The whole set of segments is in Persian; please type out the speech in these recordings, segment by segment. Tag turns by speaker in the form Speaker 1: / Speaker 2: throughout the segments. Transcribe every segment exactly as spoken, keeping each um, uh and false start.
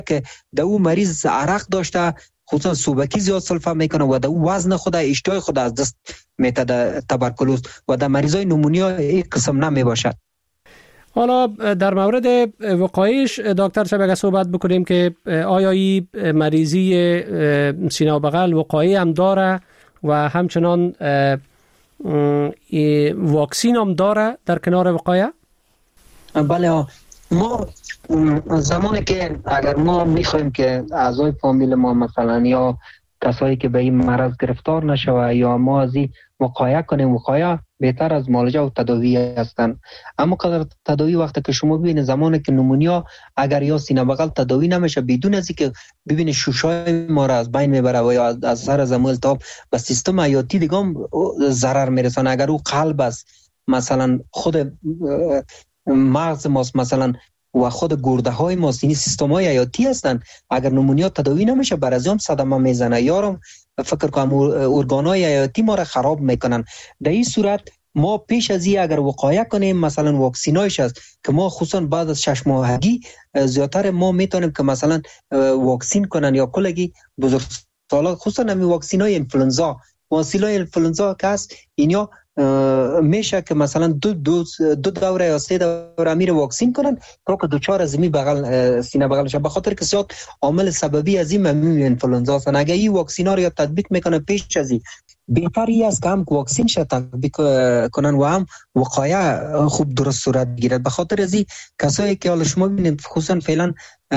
Speaker 1: که در او مریض عرق داشته، خصوصا سوبکی زیاد سلفه میکنه و در وزن خود اشتهای خود از دست میته در تبرکلوز و در مریضای نمونیا این قسم نمی باشد.
Speaker 2: حالا در مورد وقایش دکتر صاحب اگر صحبت بکنیم که آیا این مریضی سینه و بغل وقایع هم داره و همچنان واکسین هم داره در کنار وقایع؟
Speaker 1: بله، ما زمانی که اگر ما میخوایم که اعضای فامیل ما مثلا یا کسایی که به این مرض گرفتار نشوه یا ما از این وقایع کنیم، وقایع بهتر از معالجه و تداوی هستند. اما قدر تداوی وقتی که شما ببینید زمانی که نمونیا اگر یا سینه بغل تداوی نمیشه بدون از اینکه ببینید شوشای ما را از بین میبره و یا از سر زمو التهاب به سیستم حیاتی دیگه هم ضرر میرسانه. اگر او قلب است مثلا خود مغز ماست مثلا و خود گرده های ماست، این سیستم های حیاتی هستند، اگر نمونیا تداوی نمیشه بر از هم صدمه میزنه یارم فکر کنم ارگان های حیاتی ما را خراب میکنن. در این صورت ما پیش از این اگر وقایع کنیم مثلا واکسینایش است که ما خصوصا بعد از شش ماهگی زیادتر ما میتونیم که مثلا واکسین کنن یا کلگی بزرگسالا، خصوصا همین واکسینای انفلوئنزا واکسینای انفلوئنزا که است اینیا میشه که مثلا دو دو دو دوره یا سه دوره امیر واکسین کنن تا که دوچار از می بغل سینه بغل شه، به خاطر که زیاد عامل سببی از این ممنوع انفلوئنزا است. اگه این واکسینا رو تطبیق میکنه پیش از این بهتری است که هم واکسین شه تطبیق کنن و هم وقایع خوب درست صورت بگیرد. به خاطر از این کسایی که حالا شما ببینید خصوصا فعلا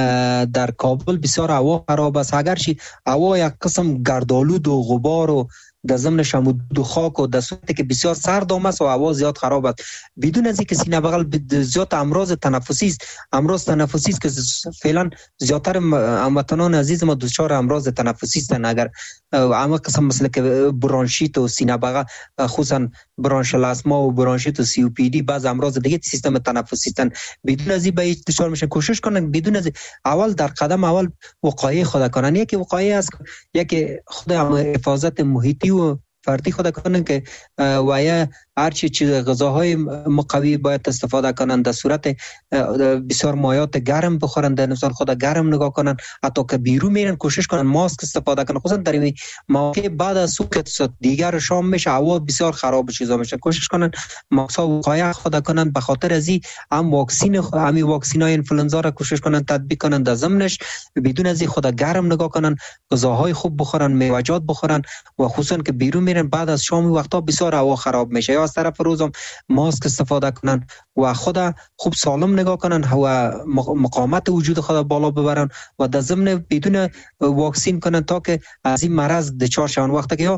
Speaker 1: در کابل بسیار هوا خراب است، اگرچه هوا یک قسم گردآلود و غبار و در ضمن شمود و خاک و در صورتی که بسیار سرد است و هوا زیاد خراب است، بدون از اینکه سینه بغل زیاد امراض تنفسی است، امراض تنفسی است که فعلا زیادتر هموطنان عزیز ما دچار امراض تنفسی هستند. اگر اما قسم مثل که برانشیت و سینه بغل خصوصا برانشل آسما و برانشیت و سی او پی دی بعض امراض دیگه سیستم تنفسی هستند، بدون از این به دچار میشن. کوشش کنن بدون از اول در قدم اول وقایع خود کنن. یکی وقایع است، یکی خود حفاظت محیطی و فردی خود کنن که و یا هر چی چیز غذاهای مقوی باید استفاده کنن، در صورت بسیار مایات گرم بخورن، در نفسان خود گرم نگاه کنن، حتی که بیرون میرن کوشش کنن ماسک استفاده کنن، خصوصا در این مواقع بعد از صبح دیگر شام میشه هوا بسیار خراب چیزا میشه، کوشش کنن ماسک وقایع خود کنن. به خاطر از این هم واکسین همین واکسینای انفلوئنزا را کوشش کنن تطبیق کنن، در ضمنش بدون از این خود گرم نگاه کنن، غذاهای خوب بخورن، میوه‌جات بخورن و خصوصا که بیرون میرن بعد از شام وقتا بسیار هوا خراب میشه، یا از طرف روزم ماسک استفاده کنن و خود خوب سالم نگاه کنن و مقاومت وجود خود بالا ببرن و در ضمن بدون واکسین کنن تا که از این مرض دچار شون. وقتی که یا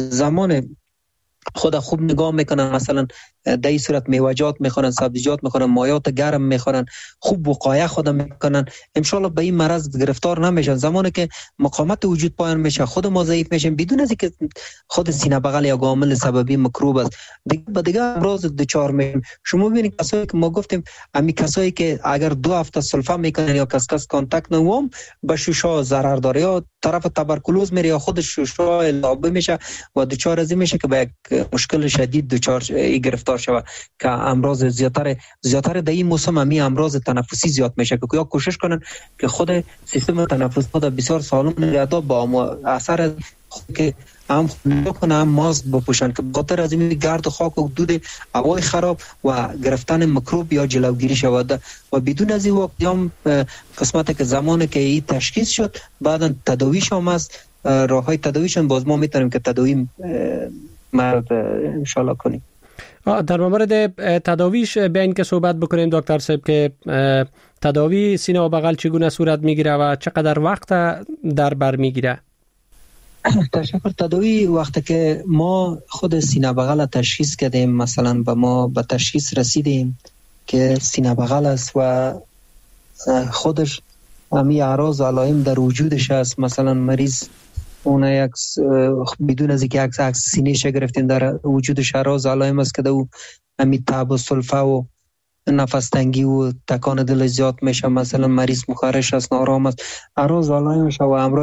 Speaker 1: زمان خود خوب نگاه میکنن مثلا در این صورت میوه‌جات میخورن، سبزیجات میخورن، مایات گرم میخورن، خوب وقایع خود میکنن، ان شاء الله به این مرض گرفتار نمیشن. زمانی که مقاومت وجود پایان میشه خود ما ضعیف میشیم بدون از اینکه خود سینه بغل یا عامل سببی میکروب است دیگه به دیگه امراض دچار میشیم. شما ببینید کسایی که ما گفتیم امی کسایی که اگر دو هفته سلفه میکنن یا کس کس کانتاکت نوام به شوشا ضرر داره یا طرف تبرکلوز میره یا خود شوشا التهاب میشه و دچار از میشه که به یک مشکل شدید دچار گرفتار شود که امراض زیادتر زیادتر در این موسم همی امراض تنفسی زیاد میشه که یا کوشش کنن که خود سیستم تنفسی خود بسیار سالم نگه دار با اثر که هم کنه هم ماسک بپوشن که بخاطر از این گرد و خاک و دود هوای خراب و گرفتن میکروب یا جلوگیری شود و بدون از این وقت هم قسمت که زمانی که این تشخیص شد بعدا تداویش هم است، راه های تداویشون باز ما میتونیم که تداوی مرد ان شاء الله کنیم.
Speaker 2: در مورد تداویش بیاین که صحبت بکنیم دکتر صاحب که تداوی سینه و بغل چگونه صورت میگیره و چقدر وقت در بر میگیره؟
Speaker 1: تشکر. تداوی وقتی که ما خود سینه بغل تشخیص کردیم مثلا به ما به تشخیص رسیدیم که سینه بغل است و خودش همین اعراض و علائم در وجودش است، مثلا مریض اون یک بدون از اینکه عکس عکس سینه ش گرفتیم در وجودش اعراض علائم است که دو همین تب و سلفه و نفس تنگی و تکان دل زیاد میشه، مثلا مریض مخارش است، نارام است، اعراض علائمش و امرای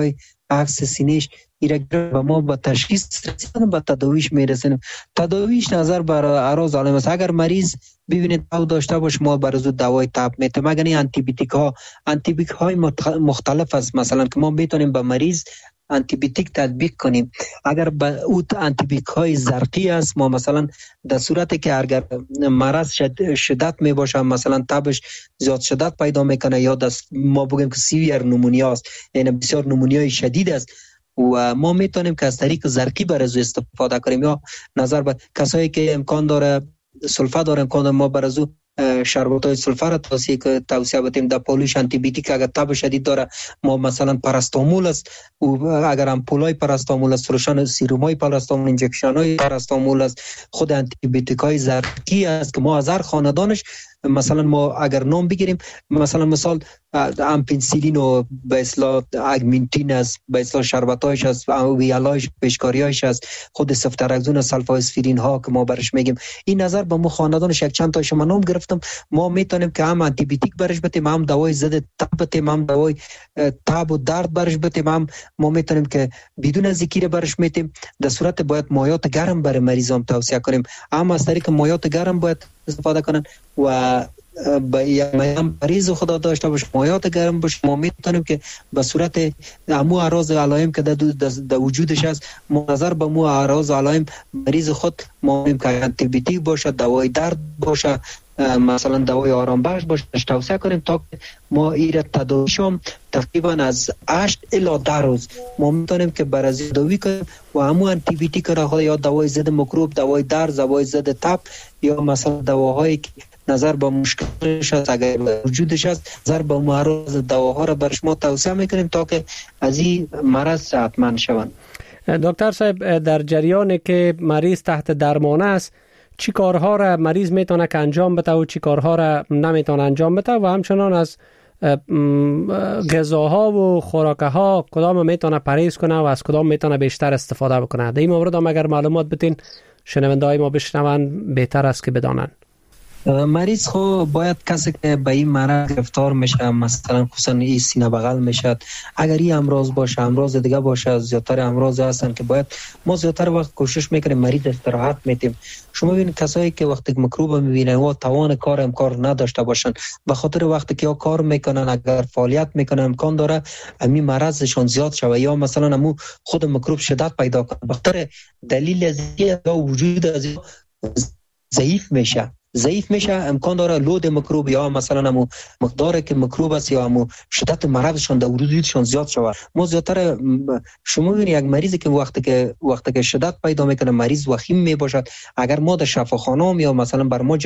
Speaker 1: عکس سینهش ایرا و ما با تشخیص رسیدن به تداویش میرسیم. تداویش نظر بر اعراض عالم است. اگر مریض ببینید تب داشته باشه ما بر از دوای تب میتیم. اگر این آنتی بیوتیک ها آنتی بیوتیک های مختلف است، مثلا که ما میتونیم به مریض آنتی بیوتیک تطبیق کنیم. اگر به او آنتی بیوتیک های زرقی است، ما مثلا در صورتی که اگر مرض شد شدت می باشه، مثلا تبش زیاد شدت پیدا میکنه یا دست ما بگیم که سیویر نمونیا است، یعنی بسیار نمونیای شدید است و ما میتونیم که از طریق زرقی بر از استفاده کنیم. یا نظر به کسایی که امکان داره سلفه داره امکان داره ما بر از شربت های سلفه را توصیه که توصیه بتیم. در پولیش آنتی بیوتیک اگر تب شدید داره ما مثلا پاراستامول است و اگر امپولای پاراستامول است، فروشان سیرومای پاراستامول، انجکشن های پاراستامول است، خود آنتی بیوتیک های زرقی است که ما از هر خاندانش مثلا ما اگر نام بگیریم، مثلا مثال امپنسیلین و به اصطلاح اگمنتین است، به اصطلاح شربتایش است، ویالایش پیشکاریایش است، خود سفترکزون، سلفاسفیرین ها که ما برش میگیم. این نظر به ما خاندانش یک چند تاشو من نام گرفتم. ما میتونیم که هم آنتی بیوتیک برش بتیم، هم دوای ضد تب بتیم، هم دوای تب و درد برش بتیم، هم ما میتونیم که بدون ذکر برش میتیم. در صورت باید مایات گرم برای مریضان توصیه کنیم. هم از طریق مایات گرم باید استفاده کنن و با یه مریض خدا داشته باشه مایات گرم باشه. ما میتونیم که به صورت امو اعراض علائم که در وجودش هست منظر به مو اعراض علائم مریض خود ما میگیم که آنتی بیوتیک باشه، دوای درد باشه، مثلا دوای آرام بخش باشه توصیه کنیم تا که ما ایره تداویشم تقریبا از هشت الی ده روز ما میتونیم که بر از تداوی کنیم و همو آنتی بیوتیک را خود یا دوای ضد میکروب، دوای درد، دوای ضد تب یا مثلا دواهایی که نظر به مشکلش هست اگر وجودش هست نظر به معرض دواها را برش ما توصیه میکنیم تا که از این مرض صحتمند شوند.
Speaker 2: دکتر صاحب در جریان که مریض تحت درمان است چی کارها را مریض میتونه که انجام بده و چی کارها را نمیتونه انجام بده و همچنان از غذاها و خوراکها کدام میتونه پرهیز کنه و از کدام میتونه بیشتر استفاده بکنه؟ در این مورد هم اگر معلومات بتین شنونده های ما بشنون بهتر است که بدانن.
Speaker 1: مریض خو باید کسی که به این مرض گرفتار میشه، مثلا خصوصا این سینه بغل میشد، اگر این امراض باشه امراض دیگه باشه، زیادتر امراض هستن که باید ما زیادتر وقت کوشش میکنیم مریض استراحت میدیم. شما ببینید کسایی که وقتی میکروب میبینن و توان کار امکان نداشته باشن به خاطر وقتی که کار میکنن اگر فعالیت میکنن امکان داره همین مرضشون زیاد شوه یا مثلا همون خود میکروب شدت پیدا کنه. به خاطر دلیل از وجود از ضعیف میشه ضعیف میشه امکان داره لود میکروب یا مثلا همون مقداری که میکروب است یا همون شدت مرضشون در وجودشون زیاد شود. ما زیادتر شما ببینید یک مریضی که وقتی که وقتی که شدت پیدا میکنه مریض وخیم میباشد، اگر ما در شفاخانه یا مثلا بر ما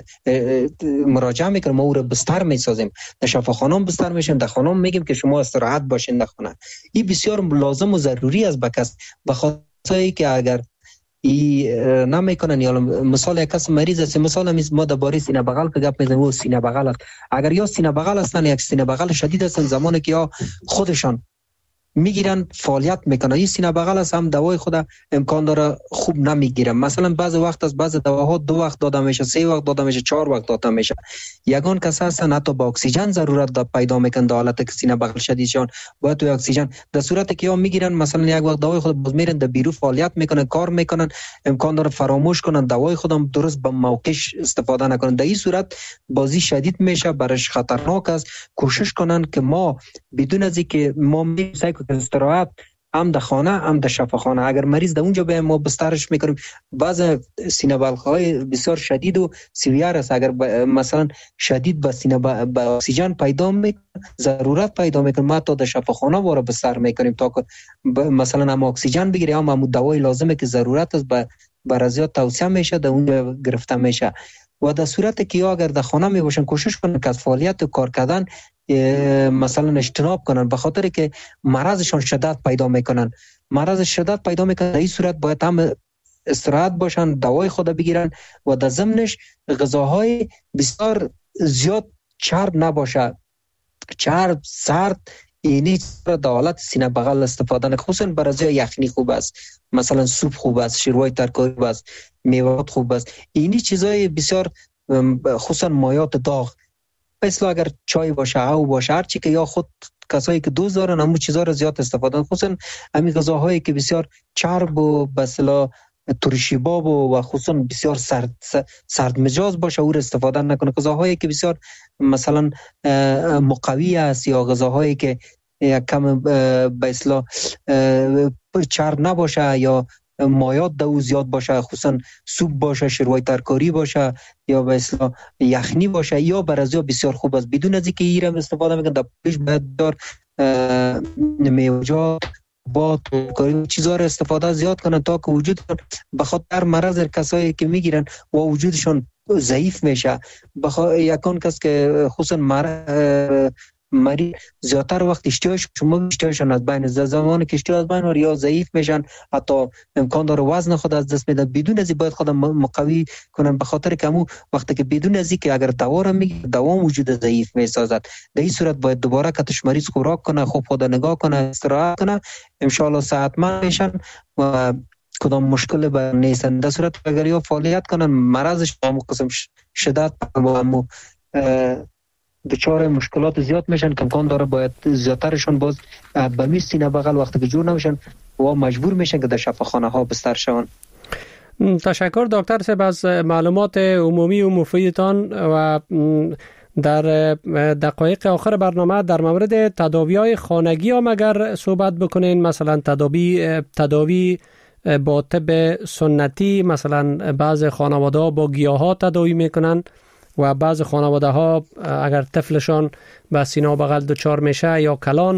Speaker 1: مراجعه میکنیم ما او رو بستر میسازیم، در شفاخانه بستر میشیم، در خانه میگیم که شما استراحت باشین در خانه. این بسیار لازم و ضروری است بکس بخاطر که اگر ای نمیکنن یا مثال یک کس مریض است، مثلا ما درباره سینه بغل که گپ میزنیم و سینه بغل است، اگر یا سینه بغل هستن یک سینه بغل شدید هستن زمانی که یا خودشان میگیرن فعالیت میکنن این سینه بغل است هم دوای خود امکان داره خوب نمیگیرن. مثلا بعض وقت از بعض دواها دو وقت داده میشه، سه وقت داده میشه، چهار وقت داده میشه. یگان کس هستن حتی با اکسیژن ضرورت دا پیدا میکنن در حالت که سینه بغل شدیدشان باید تو اکسیژن در صورتی که یا میگیرن مثلا یک وقت دوای خود باز میرن در بیرو فعالیت میکنن کار میکنن امکان داره فراموش کنن دوای خودم درست به موقعش استفاده نکنن. در این صورت بازی شدید میشه، برش خطرناک است. کوشش کنن که ما بدون از اینکه ما میسای استراحت هم در خانه هم در شفاخانه اگر مریض در اونجا به ما بسترش میکنیم. بعض سینه بغل‌های بسیار شدید و سیویر است، اگر مثلا شدید به سینه با اکسیژن پیدا میکنه ضرورت پیدا میکنه ما تا در شفاخانه واره بستر میکنیم تا که مثلا هم اکسیژن بگیره هم هم دوای لازمه که ضرورت است به برازیات توصیه میشه در اونجا گرفته میشه. و در صورتی که اگر در خانه می باشن کوشش کنن که از فعالیت و کار کردن مثلا اجتناب کنن به خاطر که مرضشون شدت پیدا میکنن. مرض شدت پیدا میکنن در این صورت باید هم استراحت باشن، دوای خود بگیرن و در ضمنش غذاهای بسیار زیاد چرب نباشه، چرب سرد اینی در حالت سینه بغل استفاده نکنه. خصوصا برای یخنی خوب است، مثلا سوپ خوب است، شیروای ترکاری خوب است، میوات خوب است. اینی چیزای بسیار خصوصا مایات داغ مثل اگر چای باشه او باشه هر چی که یا خود کسایی که دوز دارن همون چیزا رو زیاد استفاده، خصوصا همین غذاهایی که بسیار چرب و به اصطلاح ترشیباب و خصوصا بسیار سرد سرد مزاج باشه او رو استفاده نکنه. غذاهایی که بسیار مثلا مقوی است یا غذاهایی که کم به اصطلاح چرب نباشه یا مایات دو زیاد باشه، خصوصا سوپ باشه، شروای ترکاری باشه یا به اصطلاح یخنی باشه، یا برازیا بسیار خوب است. بدون از اینکه ایرم استفاده میکنه در پیش باید دار میوه‌جات با ترکاری چیزا رو استفاده زیاد کنن تا که وجود بخاطر مرض کسایی که میگیرن و وجودشون ضعیف میشه. بخاطر یکان کس که خصوصا مرض مریض زیادتر وقت اشتیاش شما اشتیاشون از بین زمان که اشتیاش از بین و یا ضعیف میشن، حتی امکان داره وزن خود از دست میدن. بدون از این باید خود مقوی کنن، به خاطر که همون وقتی که بدون از این که اگر دوا رو میگیره دوام وجود ضعیف میسازد. در این صورت باید دوباره کتش مریض خوراک کنه، خوب خود نگاه کنه، استراحت کنه، ان شاء الله صحتمند میشن و کدام مشکل به نیستن. در صورت اگر یا فعالیت کنن مرضش همون قسم شدت با همون دچار مشکلات زیاد میشن که امکان داره باید زیادترشون باز به می سینه بغل وقتی که جور نمیشن و مجبور میشن که در شفاخانه ها بستر شون.
Speaker 2: تشکر دکتر صاحب از معلومات عمومی و مفیدتان و در دقایق آخر برنامه در مورد تداوی‌های خانگی هم اگر صحبت بکنین، مثلا تداوی تداوی با طب سنتی، مثلا بعض خانواده‌ها با گیاها تداوی میکنن و بعض خانواده ها اگر طفلشان به سینه و بغل دچار میشه یا کلان،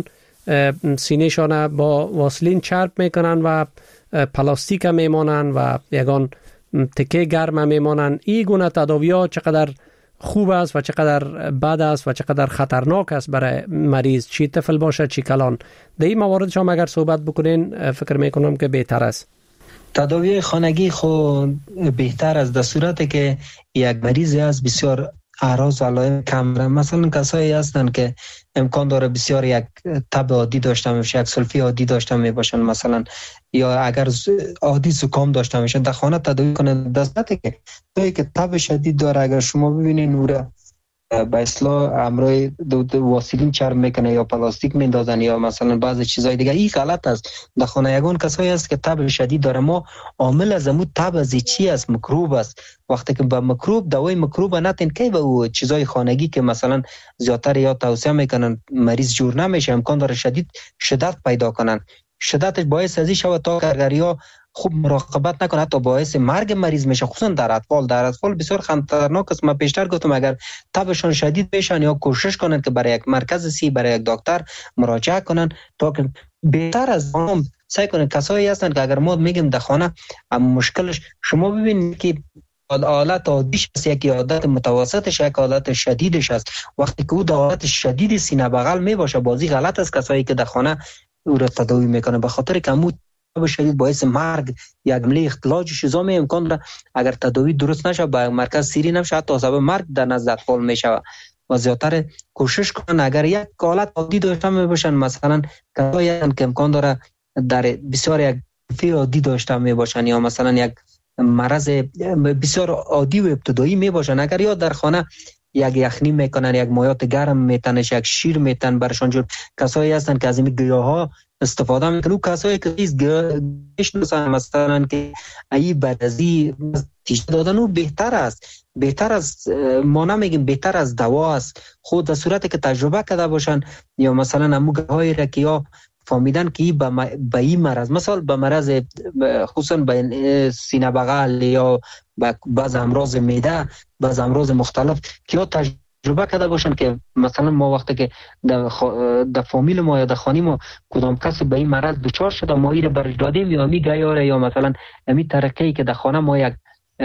Speaker 2: سینه شان با واسلین چرب میکنن و پلاستیک میمانن و یگان تکه گرم میمانن. این گونه تداوی ها چقدر خوب است و چقدر بد است و چقدر خطرناک است برای مریض، چی طفل باشه چی کلان؟ در این موارد شما اگر صحبت بکنین فکر میکنم که بهتر است.
Speaker 1: تداوی خانگی خود بهتر است در صورتی که یک مریضی از بسیار اعراض و علائم کم داره. مثلا کسایی هستند که امکان داره بسیار یک تب عادی داشته باشه، یک سلفی عادی داشته می باشن مثلا، یا اگر عادی زکام داشته باشن در خانه تداوی کنند. در صورتی که توی که تب شدید داره، اگر شما ببینید نوره به اصطلاح امروی واسلین چرب میکنه یا پلاستیک میندازن یا مثلا بعضی چیزای دیگه، این غلط است. در خانه یگان کسایی است که تب شدید داره، ما عامل از امو تب از چی است؟ میکروب است. وقتی که به میکروب دوای میکروب نتین که به او چیزای خانگی که مثلا زیادتر یا توصیه میکنن مریض جور نمیشه، امکان داره شدید شدت پیدا کنن. شدتش باعث ازی شود تا کرگریا خوب مراقبت نکنه حتی باعث مرگ مریض میشه، خصوصا در اطفال. در اطفال بسیار خطرناک است. من پیشتر گفتم اگر تبشون شدید بشن یا کوشش کنن که برای یک مرکز سی برای یک دکتر مراجعه کنن تا که بهتر از هم سعی کنن. کسایی هستن که اگر ما میگیم در خانه مشکلش، شما ببینید که حالت عادیش است، یک حالت متوسطش، یک حالت شدیدش است. وقتی که او در حالت شدید سینه بغل می باشه، بازی غلط است کسایی که در خانه او را تداوی میکنه، به خاطر که امو شدید باعث مرگ یک عملی اختلاج چیزا می امکان داره اگر تداوی درست نشه به مرکز سیری نشه حتی سبب مرگ در نزد اطفال میشه. و زیادتر کوشش کنن اگر یک حالت عادی داشته می باشن، مثلا کسایی که امکان داره در بسیار یک فی عادی داشته می باشن یا مثلا یک مرض بسیار عادی و ابتدایی می باشن، اگر یا در خانه یک یخنی میکنن، یک مایات گرم میتنش، یک شیر میتن برشان جور، کسایی هستن که از این گیاها استفاده میکنن. او کسایی که از گیاهشون مثلا که ای بدازی تیشه دادن او بهتر است، بهتر از ما نمیگیم بهتر از دوا است. خود در صورتی که تجربه کرده باشن یا مثلا همو گیاهایی را که یا فهمیدن که به این مرض، مثلا به مرض خصوصا به سینه بغل یا بعض امراض معده، بعض امراض مختلف که یا تجربه کرده باشن که مثلا ما وقتی که در, خ... در فامیل ما یا در خانه ما کدام کسی به این مرض دچار شده ما این برش دادیم یا می گیاره یا مثلا امی ترکه‌ای که در خانه ما یک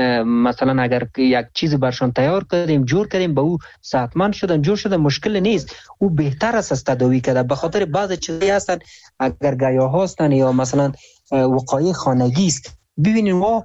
Speaker 1: مثلا اگر یک چیزی برشان تیار کردیم جور کردیم به او صحتمند شدن جور شدن، مشکل نیست. او بهتر است از تداوی کرده. به خاطر بعض چیزایی هستن اگر گیاه هستن یا مثلا وقایع خانگی است، ببینید ما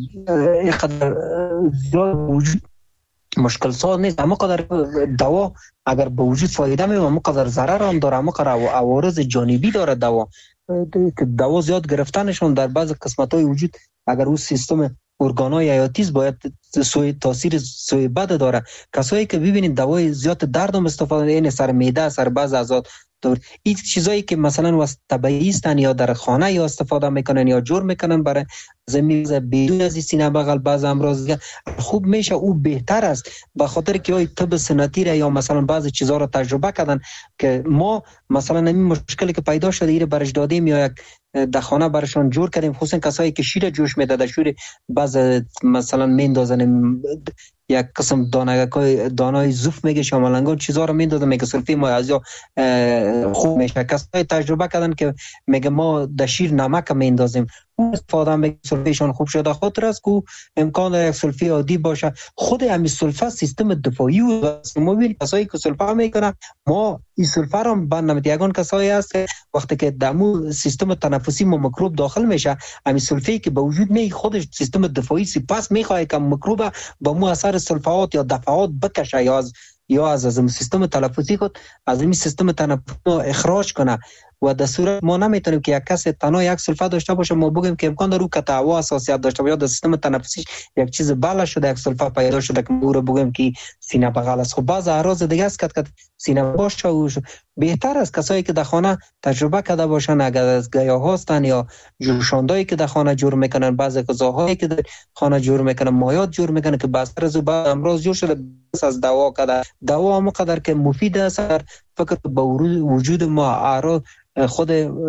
Speaker 1: اینقدر زیاد وجود مشکل ساز نیست، اما قدر دوا اگر به وجود فایده میده اما قدر ضرر هم داره، اما قدر عوارض جانبی داره دوا. که دوا زیاد گرفتنشون در بعض قسمت‌های وجود اگر او سیستم ارگانای حیاتیست باید سوی تاثیر سوی بد داره. کسایی که ببینید دوای زیاد دردم استفاده این سر معده، سر بعض اعضا این چیزایی که مثلا واسه طبیعی استن یا در خانه یا استفاده میکنن یا جور میکنن برای زمین بدون از سینه بغل بعض امراض خوب میشه، او بهتر است، به خاطر که ای طب سنتی را یا مثلا بعضی چیزا رو تجربه کردن که ما مثلا این مشکلی که پیدا شده ایره برش دادیم یا یک در خانه برشان جور کردیم، خصوصا کسایی که شیر جوش میداده، شیر بعض مثلا میندازن یک قسم دانه‌های دانای زوف میگه شامالنگان چیزا رو میندازن میگه سلفی ما از یا خوب میشه. کسایی تجربه کردن که میگه ما در شیر نمک میندازیم، اون استفاده میگه سلفیشان خوب شده، خاطر است که امکان داره یک سلفی عادی باشه. خود همین سلفه سیستم دفاعی و ما ببین کسایی که سلفه میکنن ما این سلفه رو بند نمیدیگان کسایی هست که وقتی که دمو سیستم تنفسی ما میکروب داخل میشه، همین سلفی که به وجود می خودش سیستم دفاعی سپاس میخواد که میکروب با مو اثر سلفات یا دفعات بکشه یا از یا از از سیستم تنفسی خود از این سیستم تنفسی اخراج کنه. و در صورت ما نمیتونیم که یک کس تنها یک سلفه داشته باشه ما بگیم که امکان داره که هوا حساسیت داشته باشه یا در سیستم تنفسی یک چیز بالا شده یک سلفه پیدا شده که ما رو بگیم که سینه بغل است. خب بعض اعراض دیگه است که سینه باشه و بهتر است کسایی که در خانه تجربه کرده باشن، اگر از گیاه هستن یا جوشاندایی که در خانه جور میکنن، بعضی غذاهایی که در خانه جور میکنن، مایات جور میکنن که بس از بعد امراض جور شده از دوا کرده. دوا هم قدر که مفید است فکر به وجود ما اعراض خود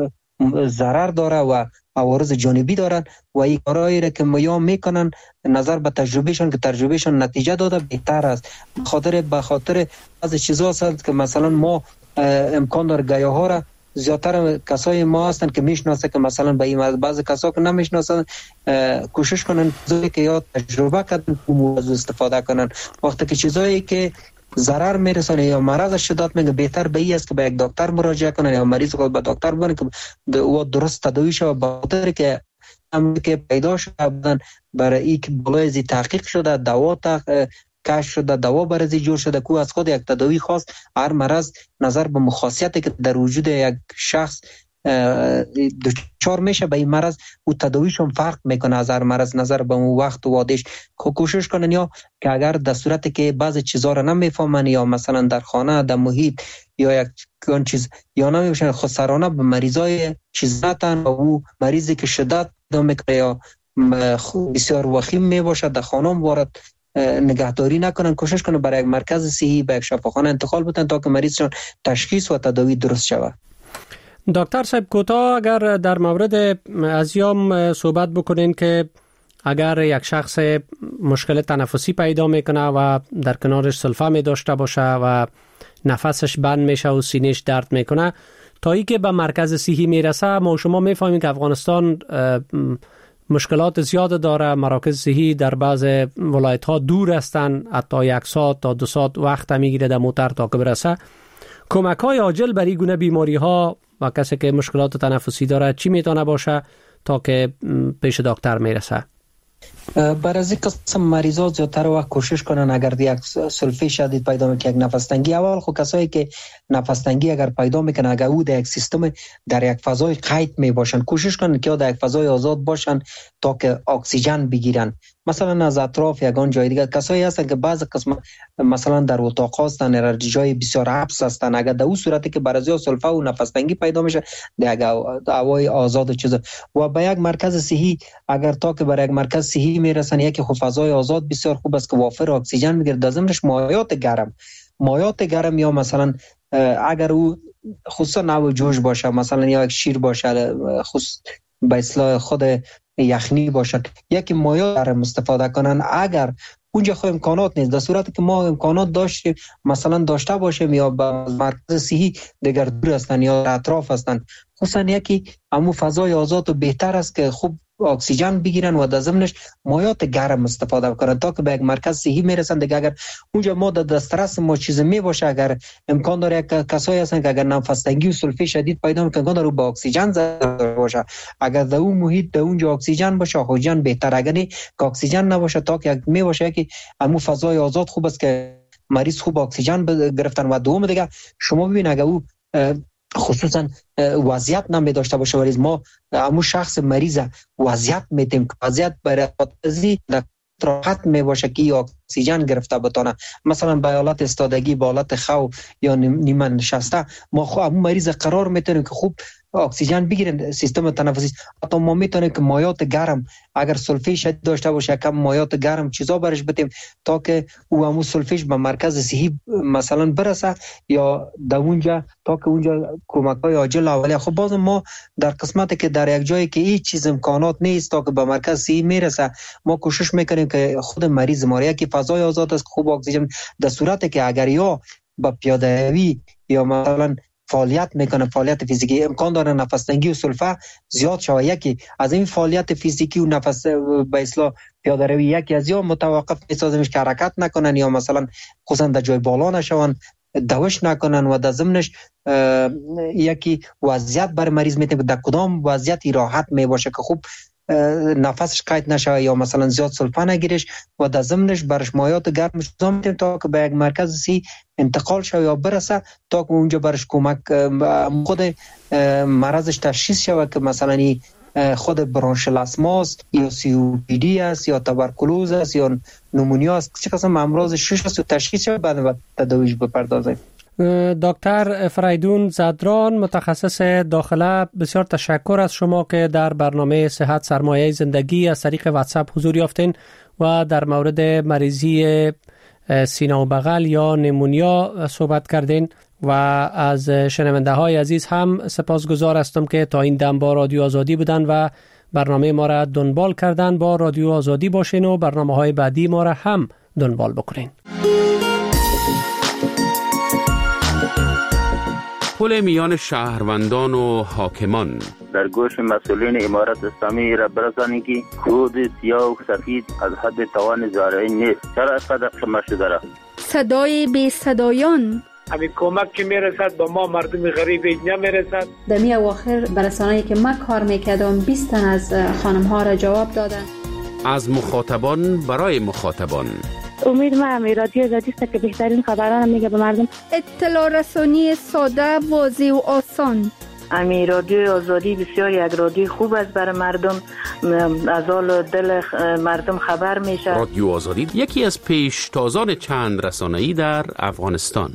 Speaker 1: ضرر داره و عوارض جانبی دارن و این کارهایی را که ما میکنن نظر به تجربهشون که تجربهشون نتیجه داده بهتر است. خاطر به خاطر از چیزا هست که مثلا ما امکان داره گیاه ها را زیادتر کسای ما هستن که میشناسه که مثلا به این بعضی کسا که نمیشناسن کوشش کنن چیزایی که یا تجربه کردن موضوع استفاده کنن. وقتی که چیزایی که ضرر میرسونه یا مرض شدت میگه بهتر به این است که به یک دکتر مراجعه کنن یا مریض خود به دکتر ببرن که او درست تداوی شود، به خاطر که هم که پیدا شده بودن برای این که بالای زی تحقیق شده دوا تق... کشف شده دوا برای زی جور شده که از خود یک تداوی خاص هر مرض نظر به مخاصیتی که در وجود یک شخص دچار میشه به این مرض او تداویشون فرق میکنه از هر مرض نظر به اون وقت و وادش. کوشش کنن یا که اگر در صورتی که بعضی چیزا رو نمیفهمن یا مثلا در خانه در محیط یا یک اون چیز یا نمیشن خسرانه به مریضای چیز نتن و او مریضی که شدت میکنه یا بسیار وخیم میباشه در خانه وارد نگهداری نکنن، کوشش کنن برای یک مرکز صحی به یک شفاخانه انتقال بدن تا که مریضشون تشخیص و تداوی درست شود.
Speaker 2: دکتر صاحب کوتاه اگر در مورد ازیام صحبت بکنین که اگر یک شخص مشکل تنفسی پیدا میکنه و در کنارش سلفه می داشته باشه و نفسش بند میشه و سینهش درد میکنه تا ای که به مرکز صحی میرسه، ما شما میفهمیم که افغانستان مشکلات زیاد داره، مراکز صحی در بعض ولایت ها دور هستند، حتی یک ساعت تا دو ساعت وقت میگیره در موتر تا که برسه. کمک های عاجل برای گونه بیماری ها و کسی که مشکلات تنفسی داره چی میتونه باشه تا که پیش دکتر میرسه؟
Speaker 1: برای از این قسم مریضا زیادتر وقت کوشش کنن اگر یک سلفه شدید پیدا میکنه یک نفس تنگی، اول خود کسایی که نفس تنگی اگر پیدا میکنه اگر او در یک سیستم در یک فضای قید می باشن کوشش کنن که در یک فضای آزاد باشن تا که اکسیژن بگیرن. مثلا از اطراف یگان جای دیگه کسایی هستن که بعض قسم مثلا در اتاق هستن در جای بسیار حبس هستن، اگر در اون صورتی که برای سلفه و نفس تنگی پیدا میشه در هوای آزاد چیز و به یک مرکز صحی اگر تا که برای یک مرکز صحی میرسن یکی خب فضای آزاد بسیار خوب است که وافر اکسیژن میگیره. در ضمنش مایات گرم مایات گرم یا مثلا اگر او خصوصا نوع جوش باشه مثلا یا یک شیر باشه خصوص به اصطلاح خود یخنی باشه یکی مایات گرم استفاده کنن. اگر اونجا خو امکانات نیست در صورتی که ما امکانات داشتیم مثلا داشته باشیم یا به مرکز صحی دیگر دور هستن یا اطراف هستن خصوصا یکی همو فضای آزاد و بهتر است که خوب اکسیژن بگیرن و در ضمنش مایات گرم استفاده کنن تا که به یک مرکز صحی میرسن. دیگه اگر اونجا ما در دسترس ما چیز می باشه اگر امکان داره کسایی هستن که اگر نفس تنگی و سلفه شدید پیدا میکنن امکان داره با اکسیژن ضرر باشه، اگر در اون محیط در اونجا اکسیژن باشه اکسیژن بهتر، اگر نه که اکسیژن نباشه تا که می باشه که همون فضای آزاد خوب است که مریض خوب اکسیژن گرفتن. و دوم دیگه شما ببین اگر او خصوصا وضعیت نمی داشته باشه مریض ما همون شخص مریض وضعیت میتیم که وضعیت برای ازی راحت می باشه که اکسیژن اکسیژن گرفته بتونه، مثلا به حالت استادگی، به حالت خو یا نیمه نشسته، ما خو همون مریض قرار میتونیم که خوب اکسیژن بگیرن سیستم تنفسی. حتی ما میتونیم که مایات گرم، اگر سولفیش داشته باشه کم مایات گرم چیزا برش بدیم تا که او همون سولفیش به مرکز صحی مثلا برسه یا در اونجا تا که اونجا کمک‌های عاجل اولیه. خب باز ما در قسمتی که در یک جایی که هیچ چیز امکانات نیست تا که به مرکز صحی میرسه، ما کوشش میکنیم که خود مریض ما یکی فضای آزاد است خوب اکسیژن، در صورتی که اگر یا با پیاده روی یا مثلا فعالیت میکنه، فعالیت فیزیکی امکان داره نفس تنگی و سلفه زیاد شوه، یکی از این فعالیت فیزیکی و نفس به اصطلاح پیاده روی یکی از یا متوقف میسازیمش که حرکت نکنن یا مثلا خصوصا در جای بالا نشون، دوش نکنن و در ضمنش یکی وضعیت بر مریض میتونه در کدام وضعیتی راحت می باشه که خوب نفسش قید نشه یا مثلا زیاد سلفه نگیرش و در ضمنش برش مایات گرمش میتونیم تا که به یک مرکز سی انتقال شوه یا برسه تا که اونجا برش کمک خود مرضش تشخیص شوه که مثلا خود برانشل اسماست یا سی او پی دی است یا توبرکلوز است یا نمونیا است، چه قسم امراض شش است و تشخیص شوه بعد تداویش بپردازیم.
Speaker 2: دکتر فریدون زدران، متخصص داخله، بسیار تشکر از شما که در برنامه صحت سرمایه زندگی از طریق واتساپ حضور یافتین و در مورد مریضی سینه و بغل یا نمونیا صحبت کردین و از شنونده های عزیز هم سپاسگزار هستم که تا این دم با رادیو آزادی بودن و برنامه ما را دنبال کردن. با رادیو آزادی باشین و برنامه های بعدی ما را هم دنبال بکنین.
Speaker 3: پل میان شهروندان و حاکمان
Speaker 4: در گوش مسئولین امارت اسلامی را برسانی که خود سیاه و سفید از حد توان زارعین نیست. چرا قدر شما شده را
Speaker 5: صدای بی صدایان،
Speaker 6: همین کمک که میرسد با ما مردم غریب اینجا میرسد.
Speaker 5: در می اواخر برسانه‌ای که من کار میکردم بیست تن از خانم ها را جواب دادن.
Speaker 3: از مخاطبان برای مخاطبان.
Speaker 7: امید ما هم رادیو آزادی است که بهترین خبران میگه به مردم.
Speaker 5: اطلاع رسانی ساده، واضح و آسان.
Speaker 7: امی رادیو آزادی بسیار یک رادیو خوب است برای مردم، از حال دل مردم خبر میشه.
Speaker 3: رادیو آزادی یکی از پیشتازان چند رسانه‌ای در افغانستان.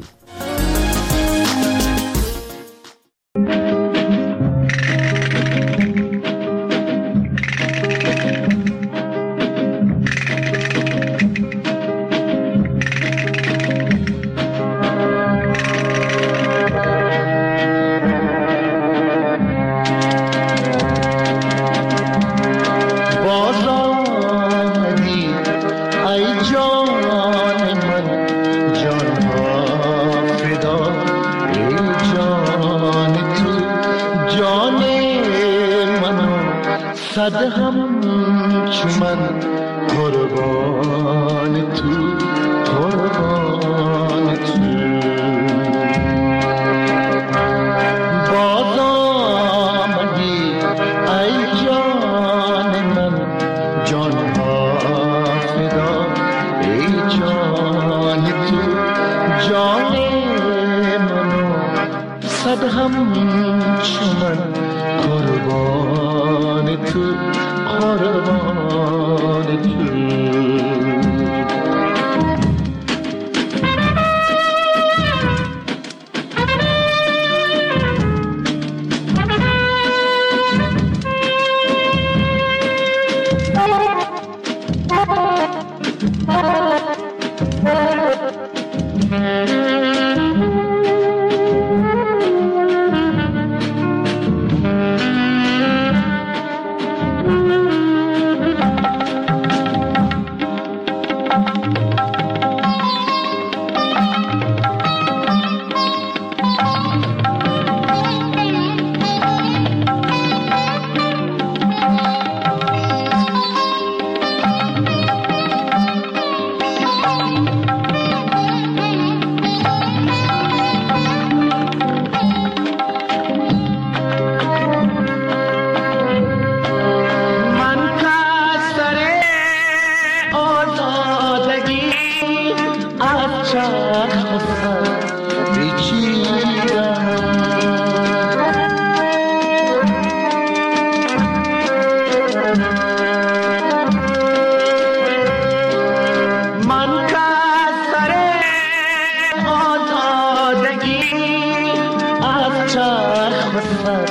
Speaker 8: سر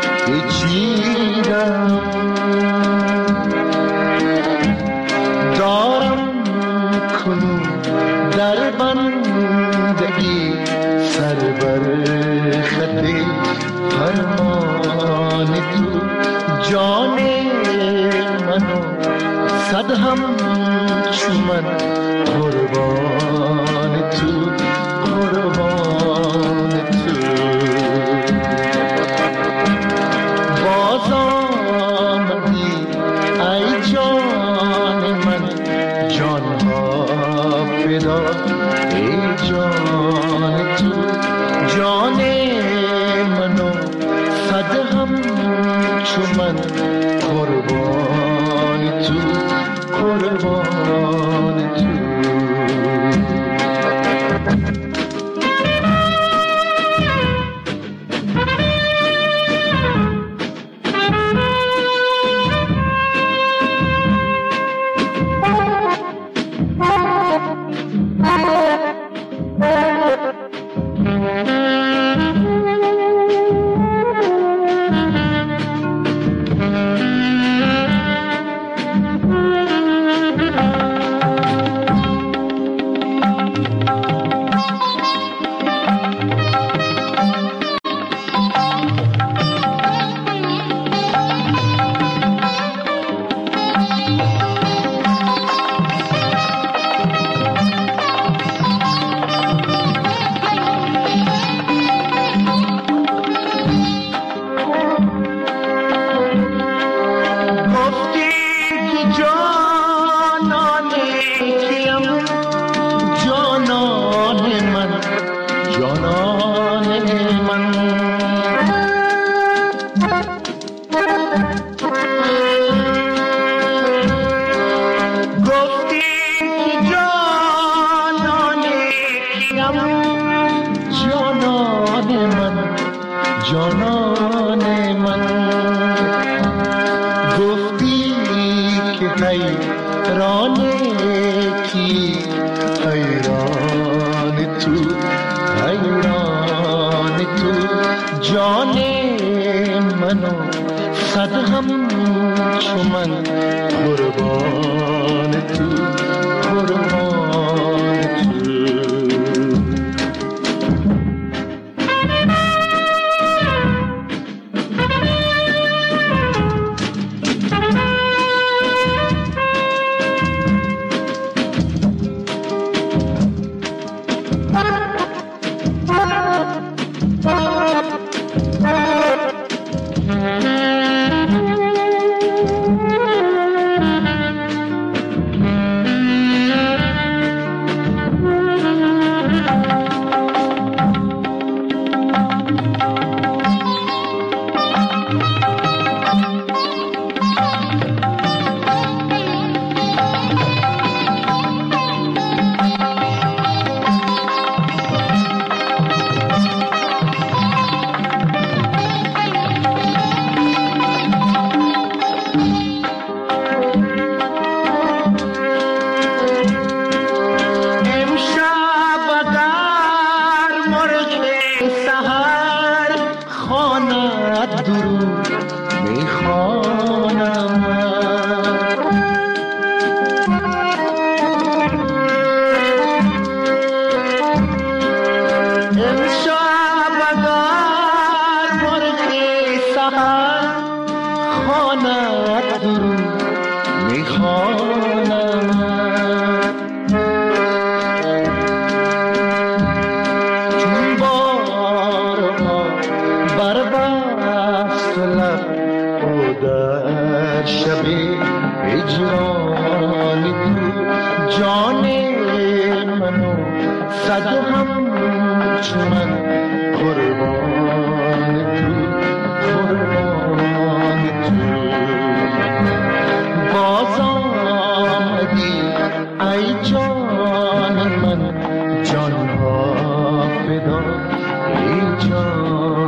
Speaker 8: پیچیدم، دارم کنون در بندگی سر بر خط فرمان تو. جان منو صد هم چو من قربان تو، قربان تو. باز آمدی ای جان من، جانها فدا ای جان تو. جان منو صد هم چو من قربان تو، قربان تو. جانان من گفتی که حیران کی، حیران تو، حیران تو. جان منو صد هم چو من قربان تو، قربان تو.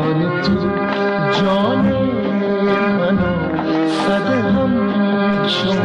Speaker 8: جان منو صد هم شما